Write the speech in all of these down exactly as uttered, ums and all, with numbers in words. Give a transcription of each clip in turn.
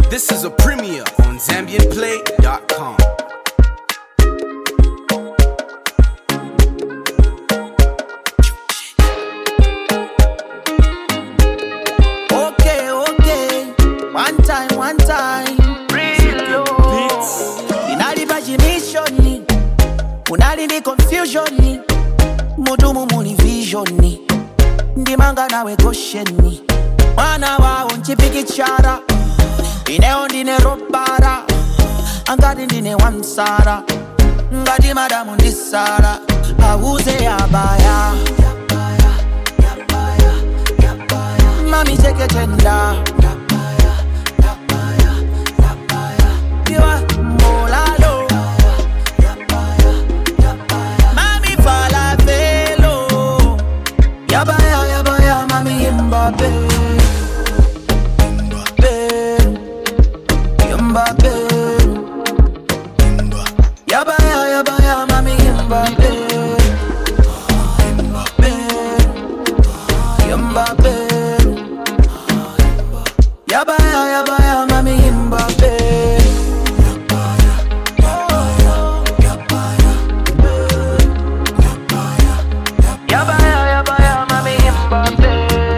This is a premiere on Zambian Play dot com. Okay, okay, one time, one time. Real beats. Inali imagination, unali ni confusion, mudumu muni vision. Ndimanga nawe gosheni, mwana wao nchipiki chara. Ineo ndine robara, angadi ndine wansara. Ngadi madamu ndisara, auze abaya. Mami cheke tenda, Diwa molalo, Mami fala velo. Yabaya, yabaya, mami Mbappe, Mbappe, Yabaya, yabaya, mami Mbappe, Mbappe, Mbappe, Yabaya, yabaya, mami Mbappe. Yabaya, yabaya, mami Mbappe.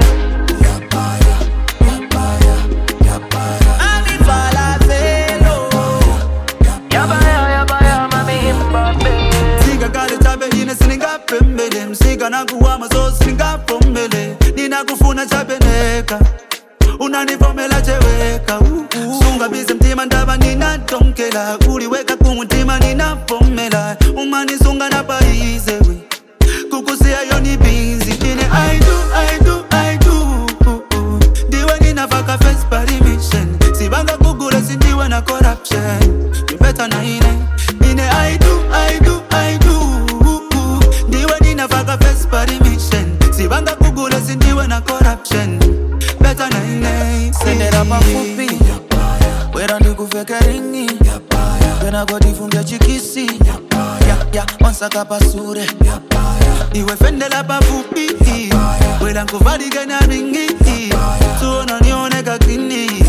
Mami fala velo. Yabaya, yabaya, mami Mbappe. Siga kale chabe ine sininga pembele. Msiga na kuwama so sininga pombele. Nina kufuna chabe neka, unanivomela cheweka. uh, uh. Sunga bize mtima ndaba nina tonkela. Uliweka kumutima nina pomela. Umani sunga na paize we, kukusia yoni binzi. Ine I do, I do, I do. uh, uh. Diwe nina faka face permission. Sibanga kugule sindiwe na corruption. You better na ine. Ine I do, I do, I do. uh, uh. Diwe nina faka face permission. Sibanga kugule sindiwe na corruption. Better na ine. Sendera pafupi, wera ndikuveka ringi. Wena godi funge chikisi, ya ya wansaka pasure. Iwe fendela pafupi, wela nkuvaliga na ringi. Tuona nione kakini,